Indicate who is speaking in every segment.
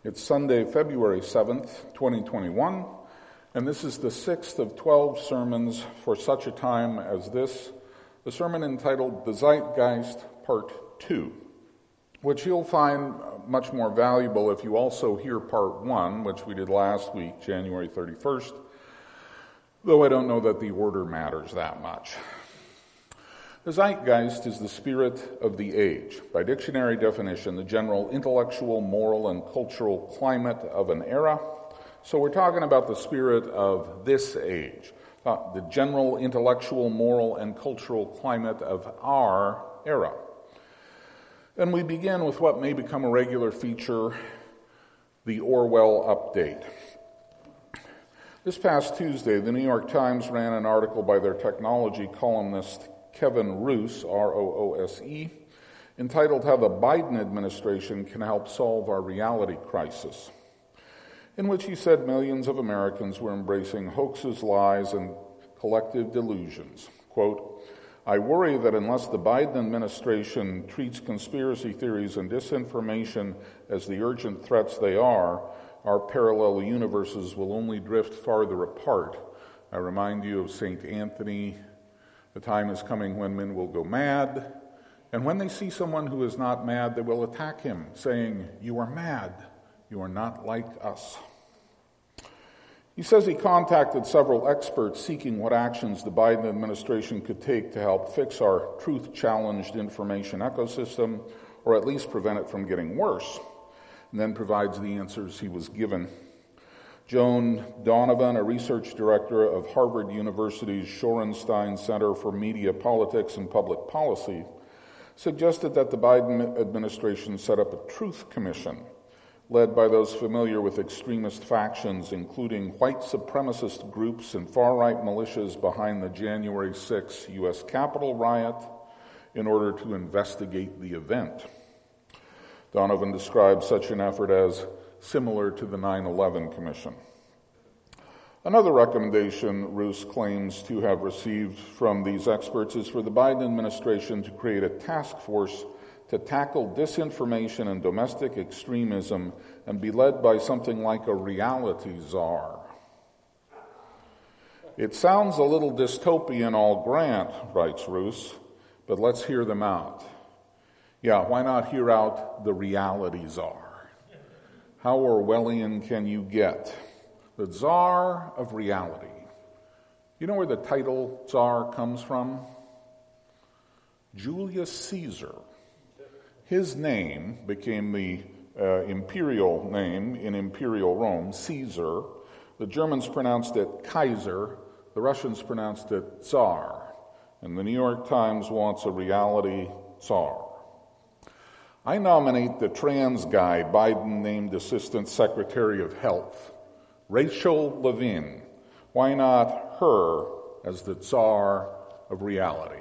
Speaker 1: It's Sunday, February 7th, 2021, and this is the 6th of 12 sermons for such a time as this, the sermon entitled The Zeitgeist, Part 2, which you'll find much more valuable if you also hear Part 1, which we did last week, January 31st, though I don't know that the order matters that much. The zeitgeist is the spirit of the age. By dictionary definition, the general intellectual, moral, and cultural climate of an era. So we're talking about the spirit of this age, the general intellectual, moral, and cultural climate of our era. And we begin with what may become a regular feature, the Orwell update. This past Tuesday, the New York Times ran an article by their technology columnist Kevin Roose, R-O-O-S-E, entitled How the Biden Administration Can Help Solve Our Reality Crisis, in which he said millions of Americans were embracing hoaxes, lies, and collective delusions. Quote, I worry that unless the Biden administration treats conspiracy theories and disinformation as the urgent threats they are, our parallel universes will only drift farther apart. I remind you of St. Anthony. The time is coming when men will go mad, and when they see someone who is not mad, they will attack him, saying, you are mad, you are not like us. He says he contacted several experts seeking what actions the Biden administration could take to help fix our truth-challenged information ecosystem, or at least prevent it from getting worse, and then provides the answers he was given. Joan Donovan, a research director of Harvard University's Shorenstein Center for Media Politics and Public Policy, suggested that the Biden administration set up a truth commission led by those familiar with extremist factions, including white supremacist groups and far-right militias behind the January 6th U.S. Capitol riot, in order to investigate the event. Donovan described such an effort as similar to the 9/11 Commission. Another recommendation Roose claims to have received from these experts is for the Biden administration to create a task force to tackle disinformation and domestic extremism and be led by something like a reality czar. It sounds a little dystopian, all grant, writes Roose, but let's hear them out. Yeah, why not hear out the reality czar? How Orwellian can you get? The Tsar of reality. You know where the title Tsar comes from? Julius Caesar. His name became the imperial name in Imperial Rome, Caesar. The Germans pronounced it Kaiser. The Russians pronounced it Tsar. And the New York Times wants a reality Tsar. I nominate the trans guy Biden named Assistant Secretary of Health, Rachel Levine. Why not her as the Tsar of reality?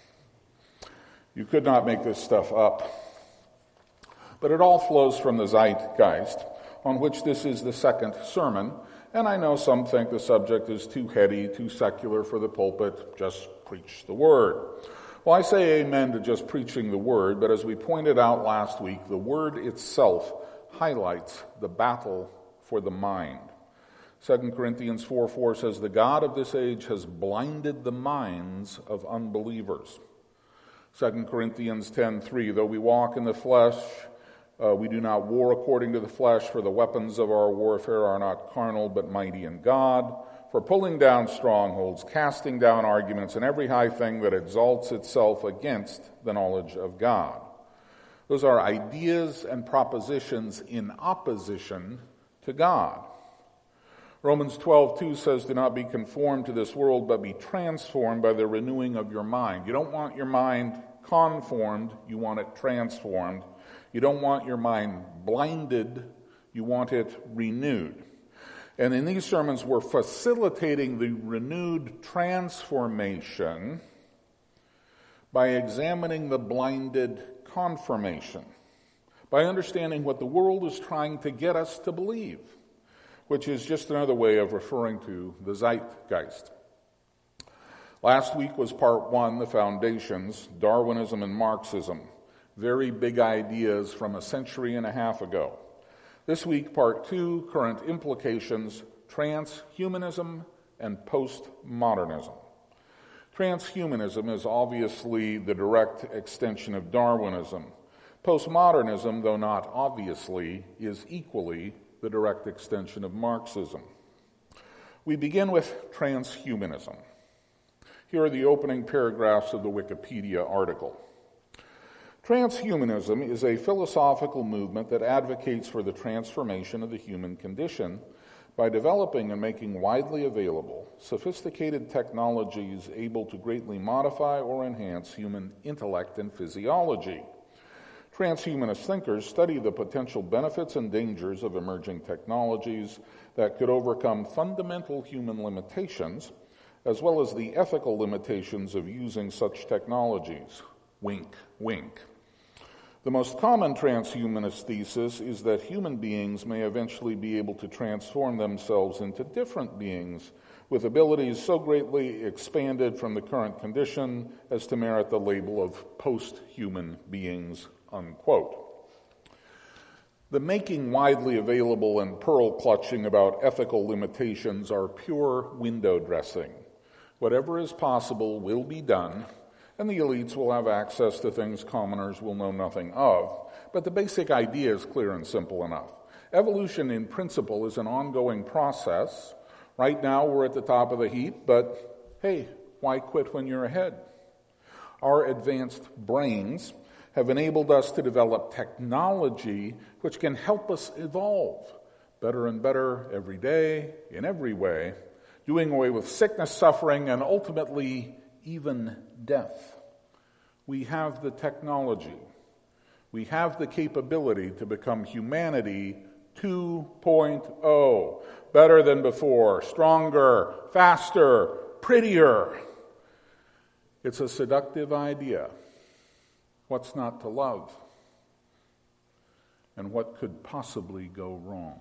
Speaker 1: You could not make this stuff up. But it all flows from the zeitgeist, on which this is the second sermon, and I know some think the subject is too heady, too secular for the pulpit. Just preach the word. Well, I say amen to just preaching the word, but as we pointed out last week, the word itself highlights the battle for the mind. 2 Corinthians 4:4 says, the God of this age has blinded the minds of unbelievers. 2 Corinthians 10:3, though we walk in the flesh, we do not war according to the flesh, for the weapons of our warfare are not carnal, but mighty in God, for pulling down strongholds, casting down arguments, and every high thing that exalts itself against the knowledge of God. Those are ideas and propositions in opposition to God. Romans 12:2 says, do not be conformed to this world, but be transformed by the renewing of your mind. You don't want your mind conformed, you want it transformed. You don't want your mind blinded, you want it renewed. And in these sermons, we're facilitating the renewed transformation by examining the blinded confirmation, by understanding what the world is trying to get us to believe, which is just another way of referring to the zeitgeist. Last week was part one, the foundations, Darwinism and Marxism. Very big ideas from a century and a half ago. This week, Part 2, Current Implications, Transhumanism and Postmodernism. Transhumanism is obviously the direct extension of Darwinism. Postmodernism, though not obviously, is equally the direct extension of Marxism. We begin with transhumanism. Here are the opening paragraphs of the Wikipedia article. Transhumanism is a philosophical movement that advocates for the transformation of the human condition by developing and making widely available sophisticated technologies able to greatly modify or enhance human intellect and physiology. Transhumanist thinkers study the potential benefits and dangers of emerging technologies that could overcome fundamental human limitations, as well as the ethical limitations of using such technologies. Wink, wink. The most common transhumanist thesis is that human beings may eventually be able to transform themselves into different beings with abilities so greatly expanded from the current condition as to merit the label of post-human beings, unquote. The making widely available and pearl-clutching about ethical limitations are pure window dressing. Whatever is possible will be done, and the elites will have access to things commoners will know nothing of. But the basic idea is clear and simple enough. Evolution in principle is an ongoing process. Right now we're at the top of the heap, but hey, why quit when you're ahead? Our advanced brains have enabled us to develop technology which can help us evolve better and better every day, in every way, doing away with sickness, suffering, and ultimately even death. We have the technology. We have the capability to become humanity 2.0. Better than before, stronger, faster, prettier. It's a seductive idea. What's not to love? And what could possibly go wrong?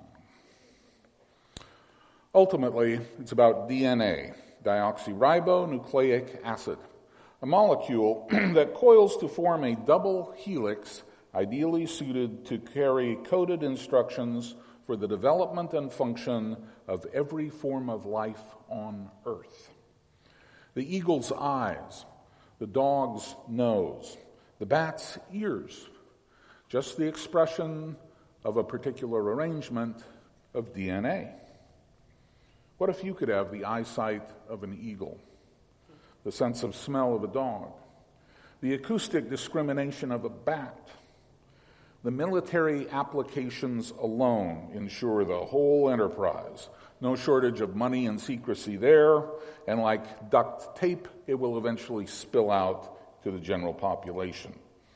Speaker 1: Ultimately, it's about DNA, deoxyribonucleic acid, a molecule that coils to form a double helix ideally suited to carry coded instructions for the development and function of every form of life on Earth. The eagle's eyes, the dog's nose, the bat's ears, just the expression of a particular arrangement of DNA. What if you could have the eyesight of an eagle, the sense of smell of a dog, the acoustic discrimination of a bat? The military applications alone ensure the whole enterprise. No shortage of money and secrecy there, and like duct tape, it will eventually spill out to the general population.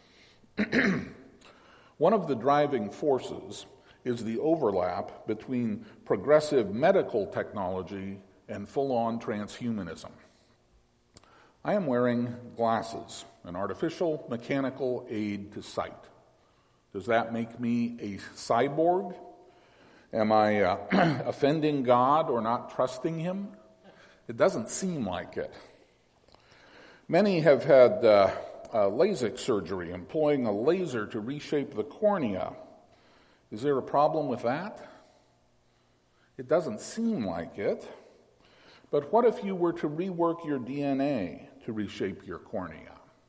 Speaker 1: One of the driving forces is the overlap between progressive medical technology and full-on transhumanism. I am wearing glasses, an artificial mechanical aid to sight. Does that make me a cyborg? Am I offending God or not trusting Him? It doesn't seem like it. Many have had LASIK surgery, employing a laser to reshape the cornea. Is there a problem with that? It doesn't seem like it. But what if you were to rework your DNA to reshape your cornea?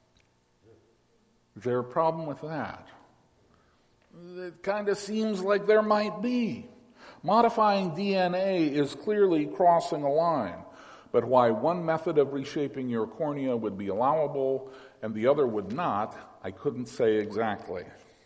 Speaker 1: Is there a problem with that? It kind of seems like there might be. Modifying DNA is clearly crossing a line. But why one method of reshaping your cornea would be allowable and the other would not, I couldn't say exactly.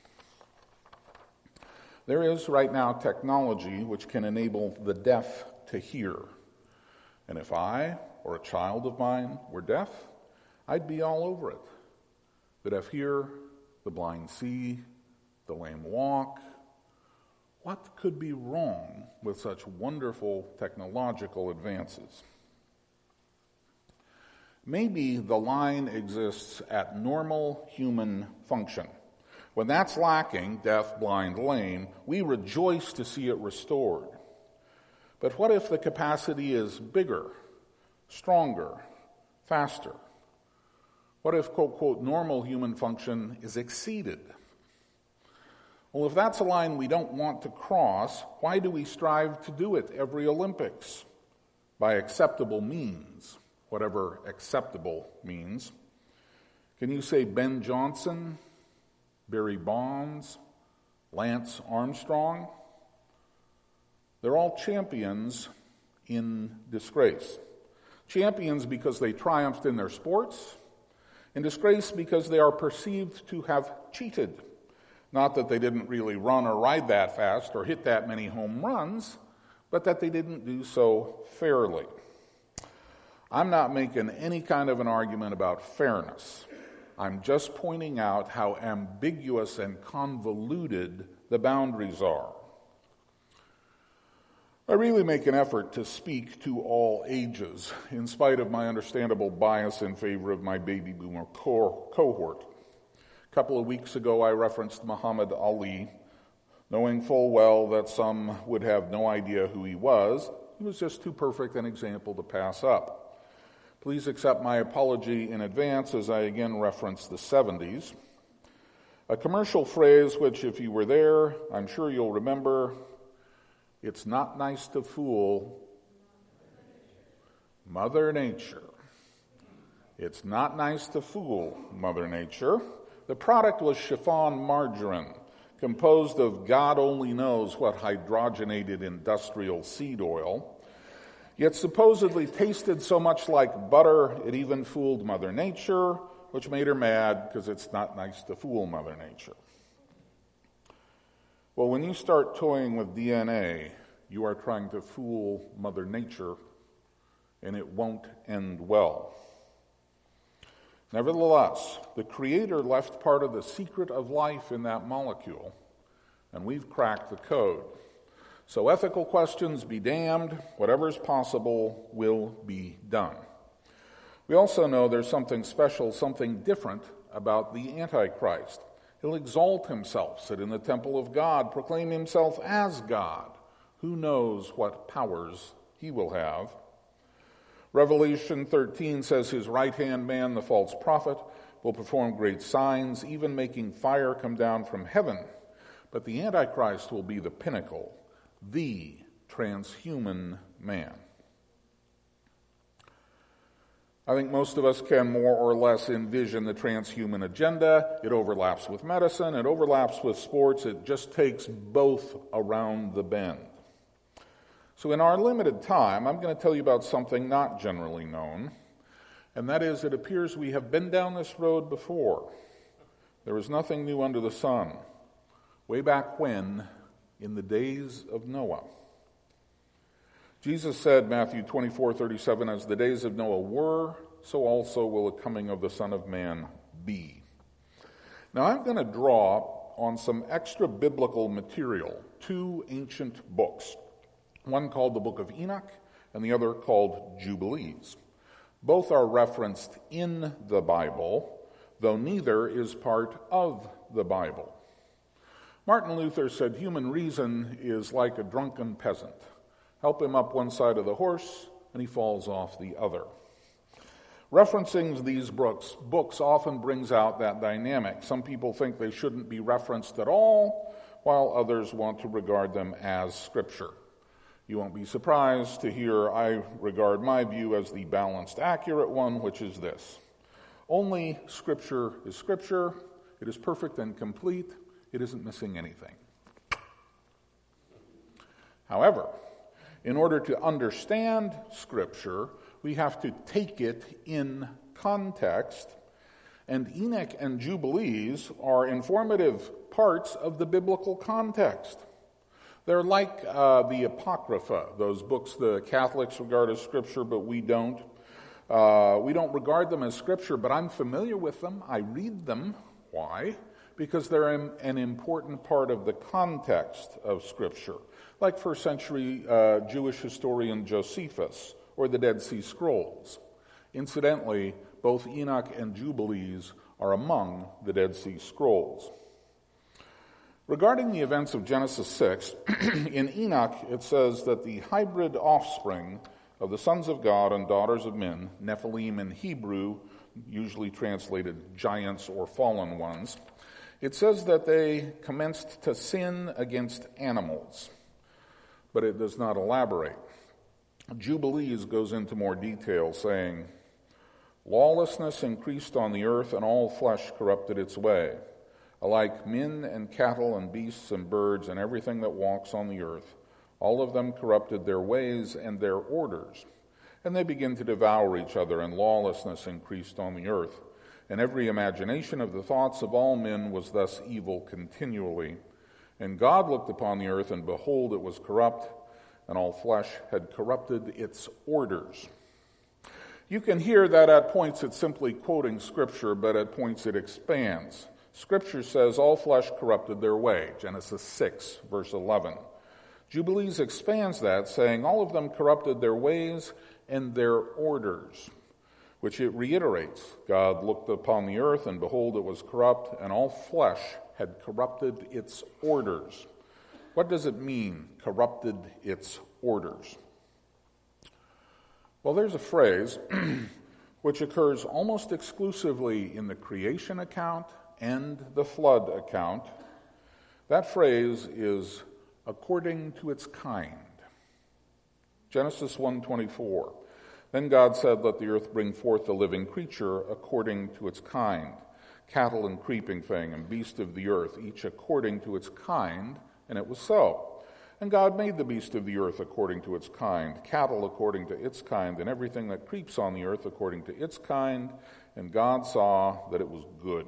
Speaker 1: There is right now technology which can enable the deaf to hear. And if I or a child of mine were deaf, I'd be all over it. The deaf hear, the blind see, the lame walk. What could be wrong with such wonderful technological advances? Maybe the line exists at normal human function. When that's lacking, deaf, blind, lame, we rejoice to see it restored. But what if the capacity is bigger, stronger, faster? What if, quote, quote, normal human function is exceeded? Well, if that's a line we don't want to cross, why do we strive to do it every Olympics? By acceptable means, whatever acceptable means. Can you say Ben Johnson, Barry Bonds, Lance Armstrong? They're all champions in disgrace. Champions because they triumphed in their sports, in disgrace because they are perceived to have cheated. Not that they didn't really run or ride that fast or hit that many home runs, but that they didn't do so fairly. I'm not making any kind of an argument about fairness. I'm just pointing out how ambiguous and convoluted the boundaries are. I really make an effort to speak to all ages, in spite of my understandable bias in favor of my baby boomer cohort. A couple of weeks ago, I referenced Muhammad Ali, knowing full well that some would have no idea who he was. He was just too perfect an example to pass up. Please accept my apology in advance as I again reference the 70s. A commercial phrase which, if you were there, I'm sure you'll remember: it's not nice to fool Mother Nature. It's not nice to fool Mother Nature. The product was chiffon margarine, composed of God only knows what hydrogenated industrial seed oil, yet supposedly tasted so much like butter it even fooled Mother Nature, which made her mad because it's not nice to fool Mother Nature. Well, when you start toying with DNA, you are trying to fool Mother Nature, and it won't end well. Nevertheless, the Creator left part of the secret of life in that molecule, and we've cracked the code. So ethical questions be damned, whatever is possible will be done. We also know there's something special, something different about the Antichrist. He'll exalt himself, sit in the temple of God, proclaim himself as God. Who knows what powers he will have? Revelation 13 says his right-hand man, the false prophet, will perform great signs, even making fire come down from heaven. But the Antichrist will be the pinnacle, the transhuman man. I think most of us can more or less envision the transhuman agenda. It overlaps with medicine, it overlaps with sports, it just takes both around the bend. So in our limited time, I'm going to tell you about something not generally known, and that is it appears we have been down this road before. There is nothing new under the sun. Way back when, in the days of Noah. Jesus said, Matthew 24:37, as the days of Noah were, so also will the coming of the Son of Man be. Now I'm going to draw on some extra biblical material, two ancient books. One called the Book of Enoch and the other called Jubilees. Both are referenced in the Bible, though neither is part of the Bible. Martin Luther said human reason is like a drunken peasant. Help him up one side of the horse, and he falls off the other. Referencing these books often brings out that dynamic. Some people think they shouldn't be referenced at all, while others want to regard them as Scripture. You won't be surprised to hear I regard my view as the balanced, accurate one, which is this. Only Scripture is Scripture. It is perfect and complete. It isn't missing anything. However, in order to understand Scripture, we have to take it in context, and Enoch and Jubilees are informative parts of the biblical context. They're like the Apocrypha, those books the Catholics regard as Scripture, but we don't. We don't regard them as Scripture, but I'm familiar with them. I read them. Why? Because they're an important part of the context of Scripture, like first century Jewish historian Josephus or the Dead Sea Scrolls. Incidentally, both Enoch and Jubilees are among the Dead Sea Scrolls. Regarding the events of Genesis 6, in Enoch it says that the hybrid offspring of the sons of God and daughters of men, Nephilim in Hebrew, usually translated giants or fallen ones, It says that they commenced to sin against animals, but it does not elaborate. Jubilees goes into more detail, saying, lawlessness increased on the earth, and all flesh corrupted its way, alike men and cattle and beasts and birds and everything that walks on the earth. All of them corrupted their ways and their orders. And they began to devour each other, and lawlessness increased on the earth. And every imagination of the thoughts of all men was thus evil continually. And God looked upon the earth, and behold, it was corrupt, and all flesh had corrupted its orders. You can hear that at points it's simply quoting Scripture, but at points it expands. Scripture says all flesh corrupted their way, Genesis 6, verse 11. Jubilees expands that, saying all of them corrupted their ways and their orders, which it reiterates. God looked upon the earth, and behold, it was corrupt, and all flesh had corrupted its orders. What does it mean, corrupted its orders? Well, there's a phrase which occurs almost exclusively in the creation account and the flood account. That phrase is according to its kind. Genesis 1:24. Then God said, let the earth bring forth a living creature according to its kind, cattle and creeping thing and beast of the earth, each according to its kind, and it was so. And God made the beast of the earth according to its kind, cattle according to its kind, and everything that creeps on the earth according to its kind, and God saw that it was good.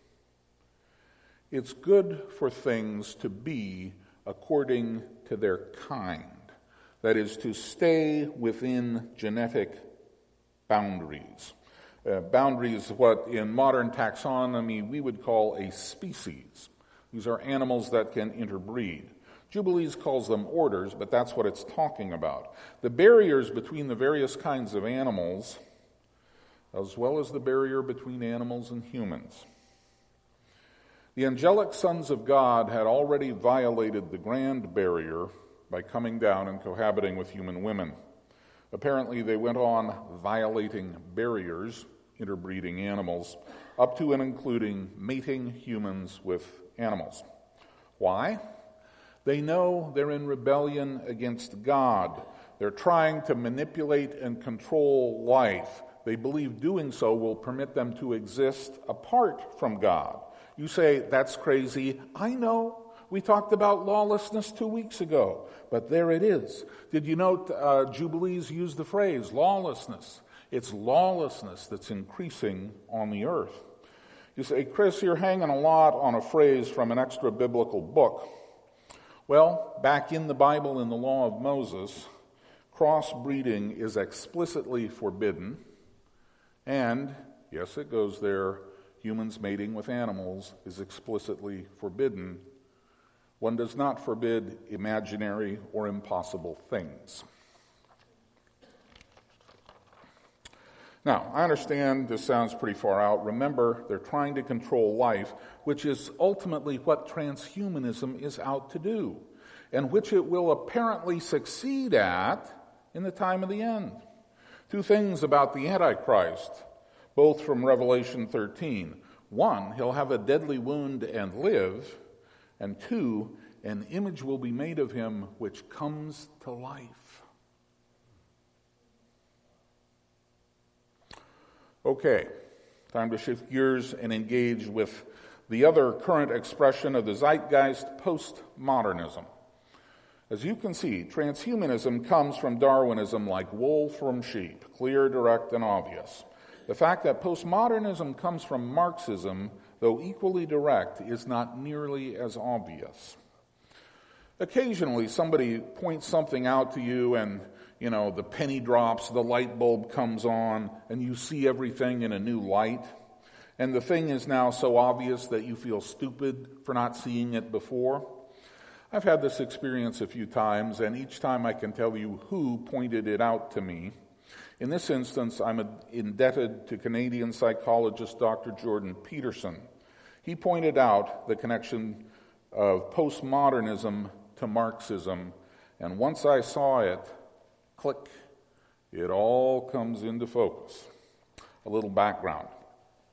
Speaker 1: It's good for things to be according to their kind. That is, to stay within genetic boundaries. Boundaries, what in modern taxonomy we would call a species. These are animals that can interbreed. Jubilees calls them orders, but that's what it's talking about. The barriers between the various kinds of animals, as well as the barrier between animals and humans. The angelic sons of God had already violated the grand barrier by coming down and cohabiting with human women. Apparently, they went on violating barriers, interbreeding animals, up to and including mating humans with animals. Why? They know they're in rebellion against God. They're trying to manipulate and control life. They believe doing so will permit them to exist apart from God. You say, that's crazy. I know. We talked about lawlessness 2 weeks ago, but there it is. Did you note Jubilees use the phrase lawlessness? It's lawlessness that's increasing on the earth. You say, Chris, you're hanging a lot on a phrase from an extra biblical book. Well, back in the Bible, in the law of Moses, crossbreeding is explicitly forbidden, and, yes, it goes there, humans mating with animals is explicitly forbidden. One does not forbid imaginary or impossible things. Now, I understand this sounds pretty far out. Remember, they're trying to control life, which is ultimately what transhumanism is out to do, and which it will apparently succeed at in the time of the end. Two things about the Antichrist, both from Revelation 13. One, he'll have a deadly wound and live. And two, an image will be made of him which comes to life. Okay, time to shift gears and engage with the other current expression of the zeitgeist, postmodernism. As you can see, transhumanism comes from Darwinism like wool from sheep, clear, direct, and obvious. The fact that postmodernism comes from Marxism, though equally direct, is not nearly as obvious. Occasionally, somebody points something out to you and, the penny drops, the light bulb comes on, and you see everything in a new light. And the thing is now so obvious that you feel stupid for not seeing it before. I've had this experience a few times, and each time I can tell you who pointed it out to me. In this instance, I'm indebted to Canadian psychologist Dr. Jordan Peterson. He pointed out the connection of postmodernism to Marxism, and once I saw it, click, it all comes into focus. A little background.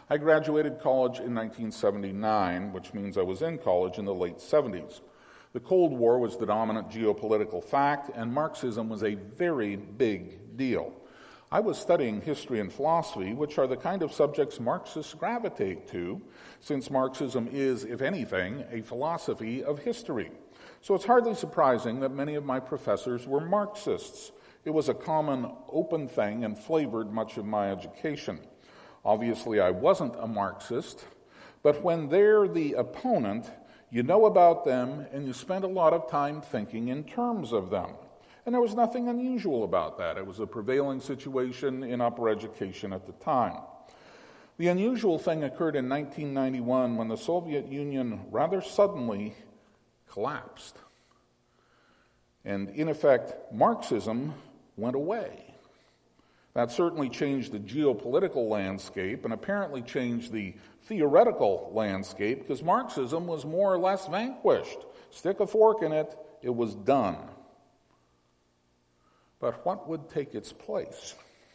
Speaker 1: I graduated college in 1979, which means I was in college in the late 70s. The Cold War was the dominant geopolitical fact, and Marxism was a very big deal. I was studying history and philosophy, which are the kind of subjects Marxists gravitate to, since Marxism is, if anything, a philosophy of history. So it's hardly surprising that many of my professors were Marxists. It was a common, open thing and flavored much of my education. Obviously, I wasn't a Marxist, but when they're the opponent, you know about them and you spend a lot of time thinking in terms of them. And there was nothing unusual about that. It was a prevailing situation in upper education at the time. The unusual thing occurred in 1991 when the Soviet Union rather suddenly collapsed. And in effect, Marxism went away. That certainly changed the geopolitical landscape and apparently changed the theoretical landscape because Marxism was more or less vanquished. Stick a fork in it, it was done. But what would take its place?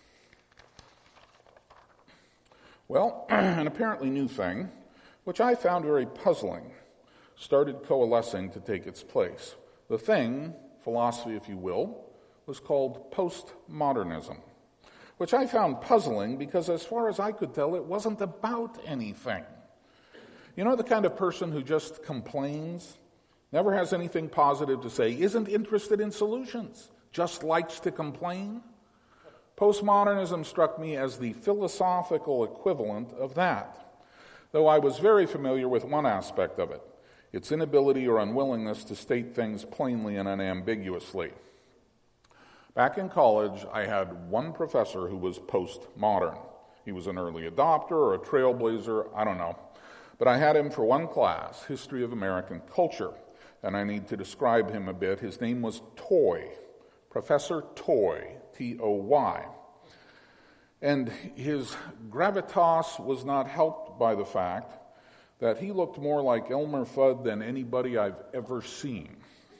Speaker 1: Well, an apparently new thing, which I found very puzzling, started coalescing to take its place. The thing, philosophy if you will, was called postmodernism, which I found puzzling because as far as I could tell, it wasn't about anything. You know, the kind of person who just complains, never has anything positive to say, isn't interested in solutions, just likes to complain? Postmodernism struck me as the philosophical equivalent of that, though I was very familiar with one aspect of it, its inability or unwillingness to state things plainly and unambiguously. Back in college, I had one professor who was postmodern. He was an early adopter or a trailblazer, I don't know. But I had him for one class, History of American Culture, and I need to describe him a bit. His name was Toy, Professor Toy, T-O-Y. And his gravitas was not helped by the fact that he looked more like Elmer Fudd than anybody I've ever seen.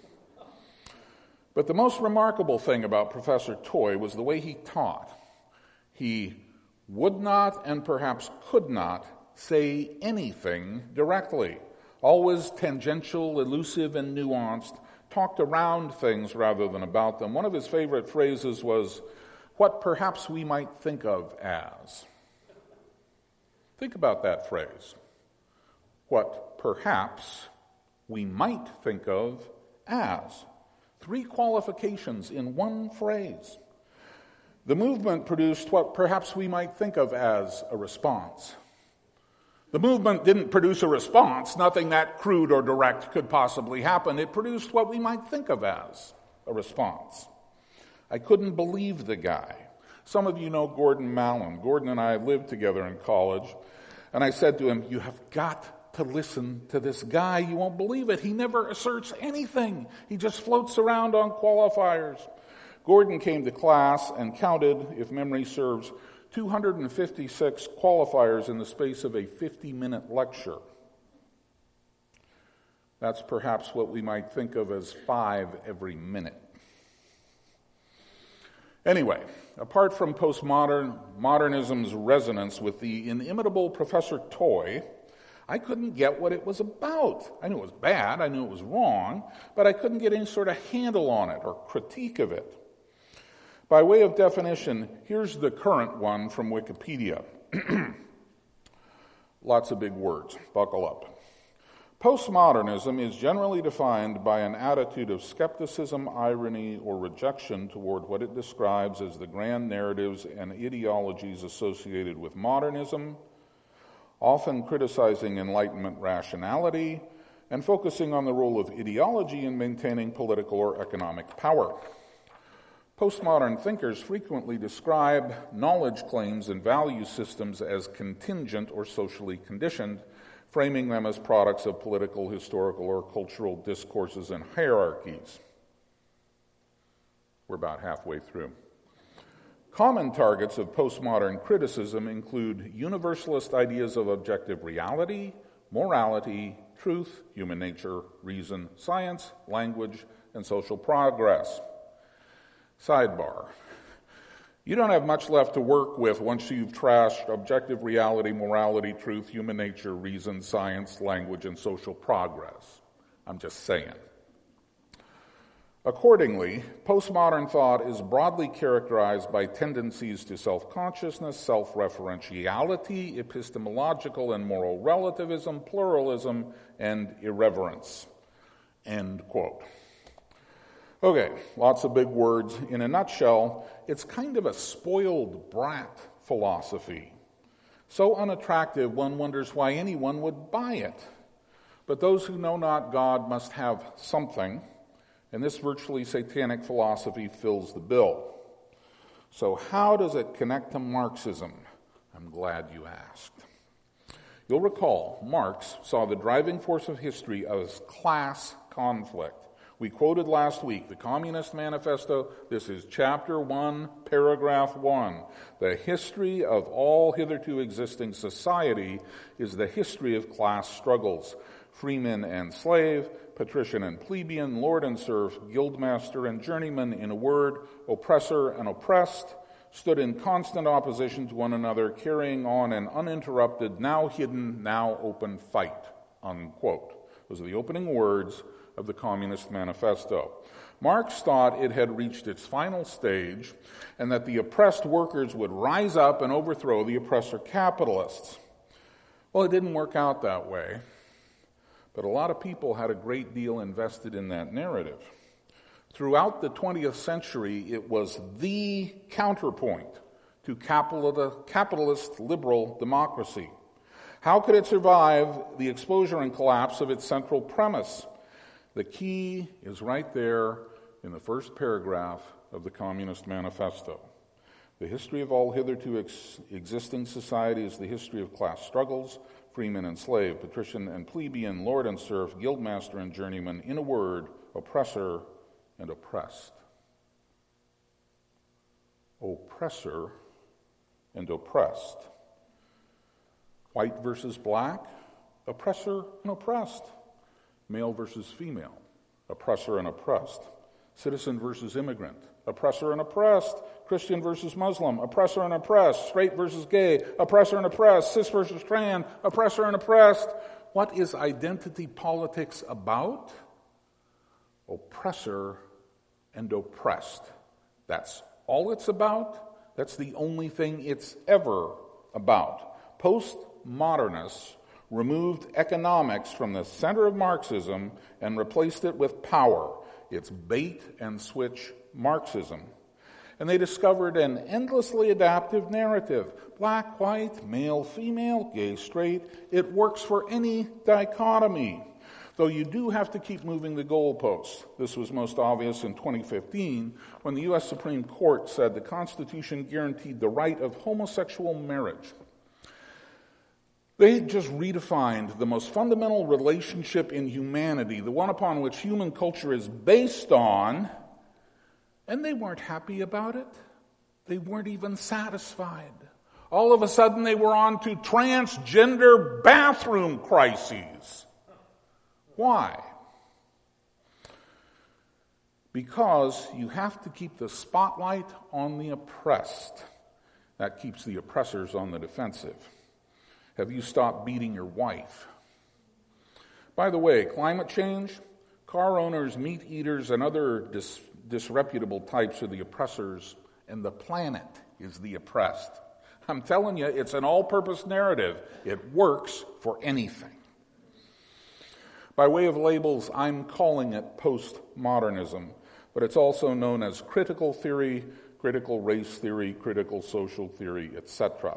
Speaker 1: But the most remarkable thing about Professor Toy was the way he taught. He would not and perhaps could not say anything directly. Always tangential, elusive, and nuanced, talked around things rather than about them. One of his favorite phrases was, "What perhaps we might think of as." Think about that phrase. What perhaps we might think of as. 3 qualifications in one phrase. The movement produced what perhaps we might think of as a response. The movement didn't produce a response. Nothing that crude or direct could possibly happen. It produced what we might think of as a response. I couldn't believe the guy. Some of you know Gordon Mallon. Gordon and I lived together in college, and I said to him, "You have got to listen to this guy. You won't believe it. He never asserts anything. He just floats around on qualifiers." Gordon came to class and counted, if memory serves, 256 qualifiers in the space of a 50-minute lecture. That's perhaps what we might think of as 5 every minute. Anyway, apart from postmodernism's resonance with the inimitable Professor Toy, I couldn't get what it was about. I knew it was bad, I knew it was wrong, but I couldn't get any sort of handle on it or critique of it. By way of definition, here's the current one from Wikipedia. Lots of big words, buckle up. Postmodernism is generally defined by an attitude of skepticism, irony, or rejection toward what it describes as the grand narratives and ideologies associated with modernism, often criticizing Enlightenment rationality, and focusing on the role of ideology in maintaining political or economic power. Postmodern thinkers frequently describe knowledge claims and value systems as contingent or socially conditioned, framing them as products of political, historical, or cultural discourses and hierarchies. We're about halfway through. Common targets of postmodern criticism include universalist ideas of objective reality, morality, truth, human nature, reason, science, language, and social progress. Sidebar. You don't have much left to work with once you've trashed objective reality, morality, truth, human nature, reason, science, language, and social progress. I'm just saying. Accordingly, postmodern thought is broadly characterized by tendencies to self-consciousness, self-referentiality, epistemological and moral relativism, pluralism, and irreverence. End quote. Okay, lots of big words. In a nutshell, it's kind of a spoiled brat philosophy. So unattractive, one wonders why anyone would buy it. But those who know not God must have something, and this virtually satanic philosophy fills the bill. So how does it connect to Marxism? I'm glad you asked. You'll recall Marx saw the driving force of history as class conflict. We quoted last week the Communist Manifesto. This is chapter 1, paragraph 1. The history of all hitherto existing society is the history of class struggles. Freeman and slave, patrician and plebeian, lord and serf, guildmaster and journeyman, in a word, oppressor and oppressed, stood in constant opposition to one another, carrying on an uninterrupted, now hidden, now open fight, unquote. Those are the opening words of the Communist Manifesto. Marx thought it had reached its final stage and that the oppressed workers would rise up and overthrow the oppressor capitalists. Well, it didn't work out that way, but a lot of people had a great deal invested in that narrative. Throughout the 20th century, it was the counterpoint to capitalist liberal democracy. How could it survive the exposure and collapse of its central premise? The key is right there in the first paragraph of the Communist Manifesto. The history of all hitherto existing society is the history of class struggles, freeman and slave, patrician and plebeian, lord and serf, guildmaster and journeyman, in a word, oppressor and oppressed. Oppressor and oppressed. White versus black, oppressor and oppressed. Male versus female, oppressor and oppressed. Citizen versus immigrant, oppressor and oppressed. Christian versus Muslim, oppressor and oppressed. Straight versus gay, oppressor and oppressed. Cis versus trans, oppressor and oppressed. What is identity politics about? Oppressor and oppressed. That's all it's about. That's the only thing it's ever about. Postmodernists removed economics from the center of Marxism and replaced it with power. It's bait and switch Marxism. And they discovered an endlessly adaptive narrative. Black, white, male, female, gay, straight. It works for any dichotomy. Though you do have to keep moving the goalposts. This was most obvious in 2015 when the U.S. Supreme Court said the Constitution guaranteed the right of homosexual marriage. They just redefined the most fundamental relationship in humanity, the one upon which human culture is based on, and they weren't happy about it. They weren't even satisfied. All of a sudden they were on to transgender bathroom crises. Why? Because you have to keep the spotlight on the oppressed. That keeps the oppressors on the defensive. Have you stopped beating your wife? By the way, climate change, car owners, meat eaters, and other disreputable types are the oppressors, and the planet is the oppressed. I'm telling you, it's an all-purpose narrative. It works for anything. By way of labels, I'm calling it postmodernism, but it's also known as critical theory, critical race theory, critical social theory, etc.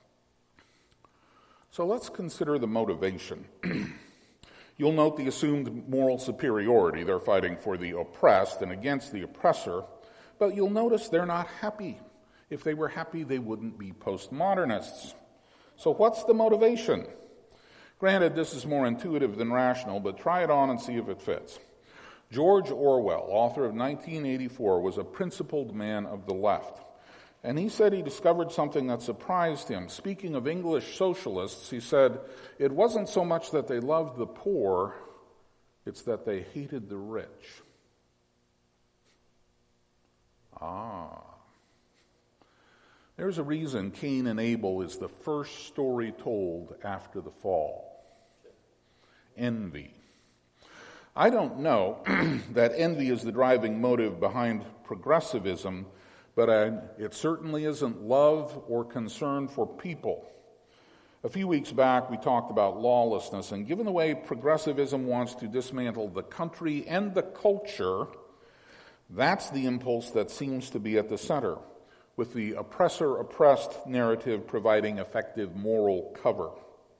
Speaker 1: So let's consider the motivation. You'll note the assumed moral superiority. They're fighting for the oppressed and against the oppressor, but you'll notice they're not happy. If they were happy, they wouldn't be postmodernists. So what's the motivation? Granted, this is more intuitive than rational, but try it on and see if it fits. George Orwell, author of 1984, was a principled man of the left. And he said he discovered something that surprised him. Speaking of English socialists, he said, it wasn't so much that they loved the poor, it's that they hated the rich. There's a reason Cain and Abel is the first story told after the fall. Envy. I don't know that envy is the driving motive behind progressivism, but it certainly isn't love or concern for people. A few weeks back, we talked about lawlessness, and given the way progressivism wants to dismantle the country and the culture, that's the impulse that seems to be at the center, with the oppressor-oppressed narrative providing effective moral cover.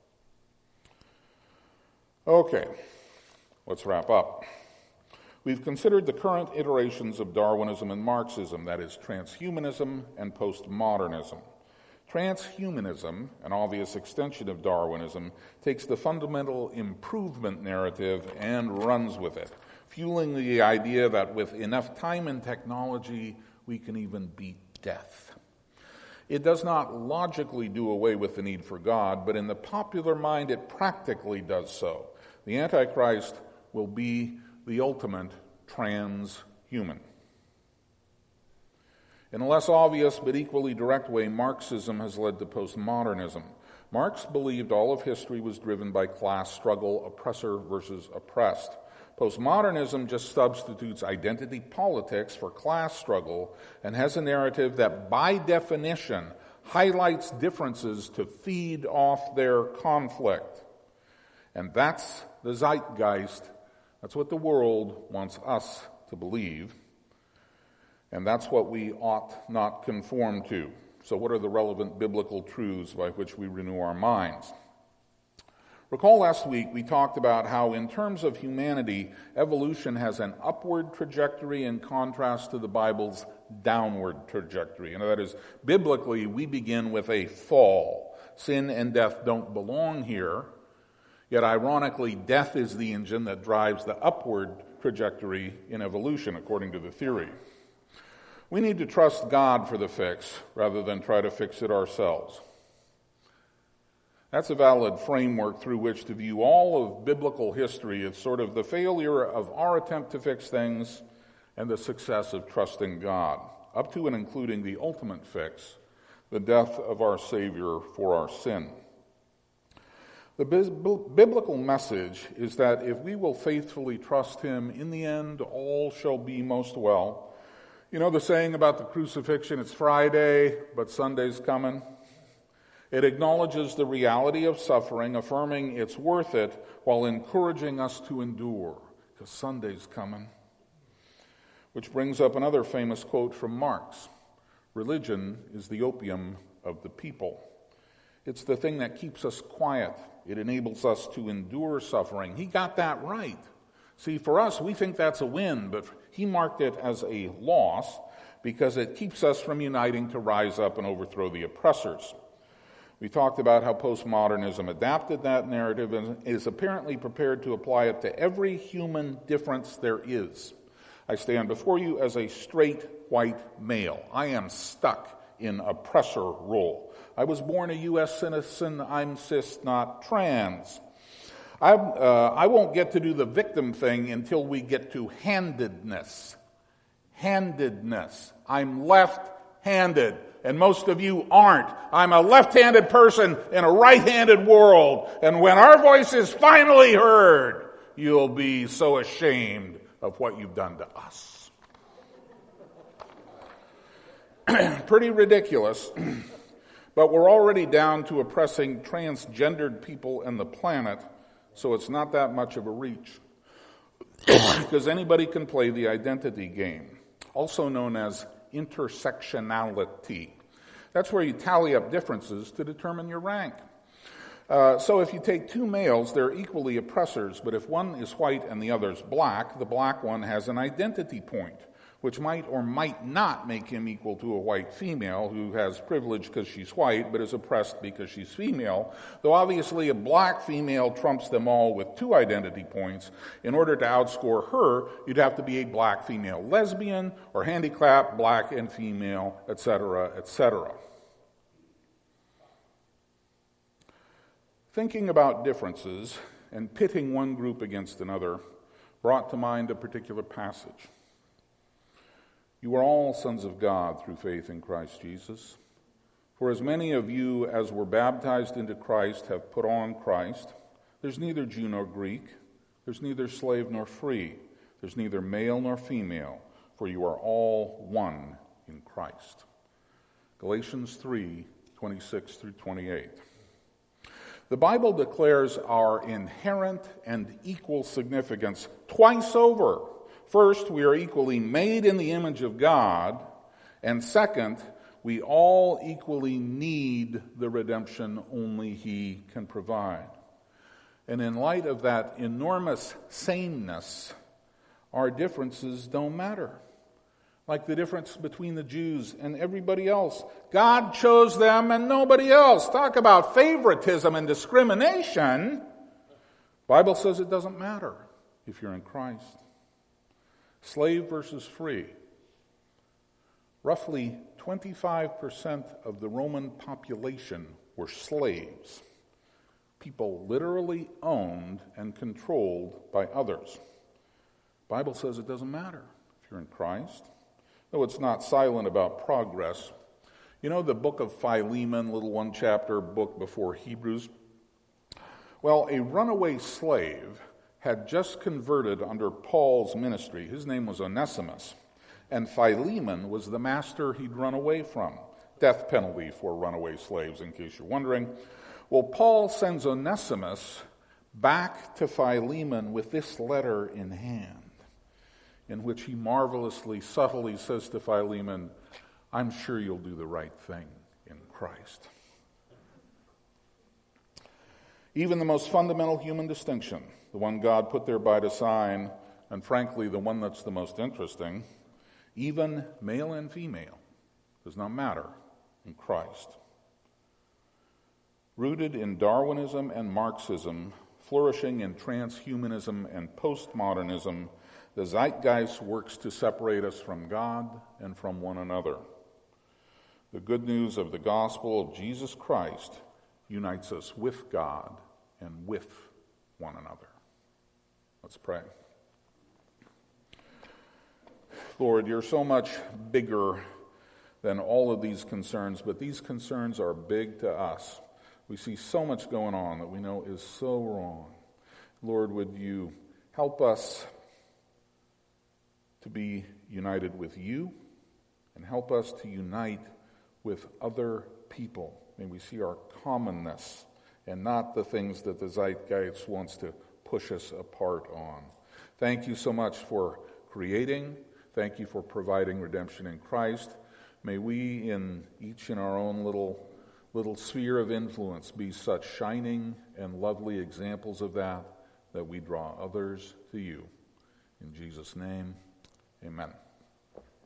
Speaker 1: Okay, let's wrap up. We've considered the current iterations of Darwinism and Marxism, that is, transhumanism and postmodernism. Transhumanism, an obvious extension of Darwinism, takes the fundamental improvement narrative and runs with it, fueling the idea that with enough time and technology, we can even beat death. It does not logically do away with the need for God, but in the popular mind, it practically does so. The Antichrist will be the ultimate transhuman. In a less obvious but equally direct way, Marxism has led to postmodernism. Marx believed all of history was driven by class struggle, oppressor versus oppressed. Postmodernism just substitutes identity politics for class struggle and has a narrative that, by definition, highlights differences to feed off their conflict. And that's the zeitgeist. That's what the world wants us to believe. And that's what we ought not conform to. So what are the relevant biblical truths by which we renew our minds? Recall last week we talked about how in terms of humanity, evolution has an upward trajectory in contrast to the Bible's downward trajectory. And that is, biblically, we begin with a fall. Sin and death don't belong here. Yet ironically, death is the engine that drives the upward trajectory in evolution, according to the theory. We need to trust God for the fix rather than try to fix it ourselves. That's a valid framework through which to view all of biblical history. It's sort of the failure of our attempt to fix things and the success of trusting God, up to and including the ultimate fix, the death of our Savior for our sin. The biblical message is that if we will faithfully trust Him, in the end, all shall be most well. You know the saying about the crucifixion, it's Friday, but Sunday's coming? It acknowledges the reality of suffering, affirming it's worth it, while encouraging us to endure, because Sunday's coming. Which brings up another famous quote from Marx. Religion is the opium of the people. It's the thing that keeps us quiet. It enables us to endure suffering. He got that right. See, for us, we think that's a win, but he marked it as a loss because it keeps us from uniting to rise up and overthrow the oppressors. We talked about how postmodernism adapted that narrative and is apparently prepared to apply it to every human difference there is. I stand before you as a straight white male. I am stuck in oppressor role. I was born a U.S. citizen. I'm cis, not trans. I won't get to do the victim thing until we get to handedness. Handedness. I'm left-handed. And most of you aren't. I'm a left-handed person in a right-handed world. And when our voice is finally heard, you'll be so ashamed of what you've done to us. Pretty ridiculous. But we're already down to oppressing transgendered people and the planet, so it's not that much of a reach. Because anybody can play the identity game, also known as intersectionality. That's where you tally up differences to determine your rank. So if you take two males, they're equally oppressors, but if one is white and the other's black, the black one has an identity point, which might or might not make him equal to a white female who has privilege because she's white, but is oppressed because she's female, though obviously a black female trumps them all with two identity points. In order to outscore her, you'd have to be a black female lesbian or handicapped black and female, etc., etc. Thinking about differences and pitting one group against another brought to mind a particular passage. You are all sons of God through faith in Christ Jesus. For as many of you as were baptized into Christ have put on Christ. There's neither Jew nor Greek. There's neither slave nor free. There's neither male nor female, for you are all one in Christ. Galatians 3:26 through 28. The Bible declares our inherent and equal significance twice over. First, we are equally made in the image of God, and second, we all equally need the redemption only He can provide. And in light of that enormous sameness, our differences don't matter. Like the difference between the Jews and everybody else. God chose them and nobody else. Talk about favoritism and discrimination. The Bible says it doesn't matter if you're in Christ. Slave versus free. Roughly 25% of the Roman population were slaves. People literally owned and controlled by others. The Bible says it doesn't matter if you're in Christ. Though it's not silent about progress. You know the book of Philemon, little one-chapter book before Hebrews? Well, a runaway slave had just converted under Paul's ministry. His name was Onesimus. And Philemon was the master he'd run away from. Death penalty for runaway slaves, in case you're wondering. Well, Paul sends Onesimus back to Philemon with this letter in hand, in which he marvelously, subtly says to Philemon, I'm sure you'll do the right thing in Christ. Even the most fundamental human distinction, the one God put there by design, and frankly the one that's the most interesting, even male and female, does not matter in Christ. Rooted in Darwinism and Marxism, flourishing in transhumanism and postmodernism, the zeitgeist works to separate us from God and from one another. The good news of the gospel of Jesus Christ unites us with God and with one another. Let's pray. Lord, you're so much bigger than all of these concerns, but these concerns are big to us. We see so much going on that we know is so wrong. Lord, would you help us to be united with you and help us to unite with other people. May we see our commonness and not the things that the zeitgeist wants to push us apart on. Thank you so much for creating. Thank you for providing redemption in Christ. May we, in each in our own little sphere of influence, be such shining and lovely examples of that we draw others to you. In Jesus' name, amen.